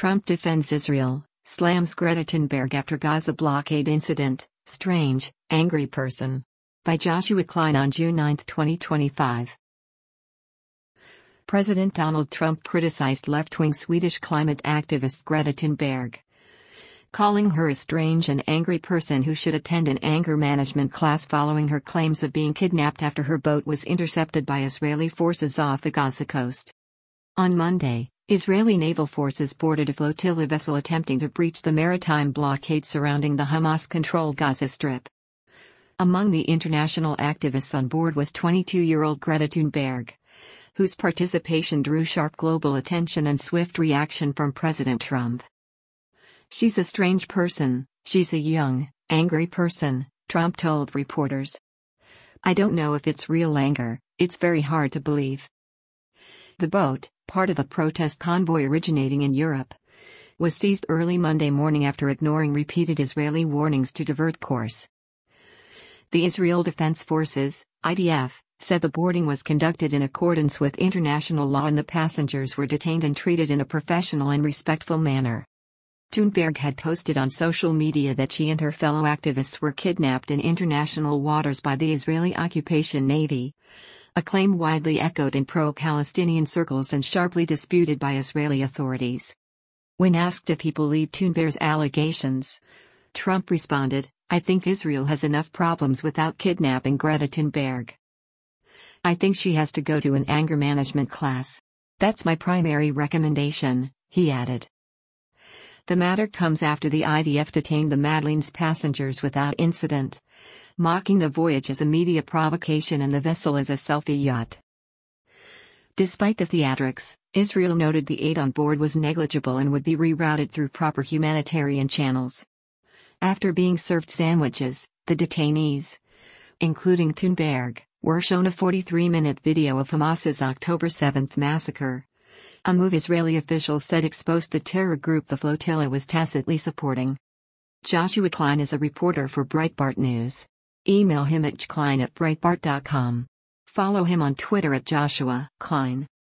Trump defends Israel, slams Greta Thunberg after Gaza blockade incident, strange, angry person. By Joshua Klein on June 9, 2025. President Donald Trump criticized left-wing Swedish climate activist Greta Thunberg, calling her a strange and angry person who should attend an anger management class following her claims of being kidnapped after her boat was intercepted by Israeli forces off the Gaza coast. On Monday, Israeli naval forces boarded a flotilla vessel attempting to breach the maritime blockade surrounding the Hamas-controlled Gaza Strip. Among the international activists on board was 22-year-old Greta Thunberg, whose participation drew sharp global attention and swift reaction from President Trump. "She's a strange person, she's a young, angry person," Trump told reporters. "I don't know if it's real anger, it's very hard to believe." The boat, part of a protest convoy originating in Europe, was seized early Monday morning after ignoring repeated Israeli warnings to divert course. The Israel Defense Forces, IDF, said the boarding was conducted in accordance with international law and the passengers were detained and treated in a professional and respectful manner. Thunberg had posted on social media that she and her fellow activists were kidnapped in international waters by the Israeli occupation navy, a claim widely echoed in pro-Palestinian circles and sharply disputed by Israeli authorities. When asked if he believed Thunberg's allegations, Trump responded, "I think Israel has enough problems without kidnapping Greta Thunberg. I think she has to go to an anger management class. That's my primary recommendation," he added. The matter comes after the IDF detained the Madeleine's passengers without incident, mocking the voyage as a media provocation and the vessel as a selfie yacht. Despite the theatrics, Israel noted the aid on board was negligible and would be rerouted through proper humanitarian channels. After being served sandwiches, the detainees, including Thunberg, were shown a 43-minute video of Hamas's October 7 massacre, a move Israeli officials said exposed the terror group the flotilla was tacitly supporting. Joshua Klein is a reporter for Breitbart News. Email him at jklein@breitbart.com. Follow him on Twitter at Joshua Klein.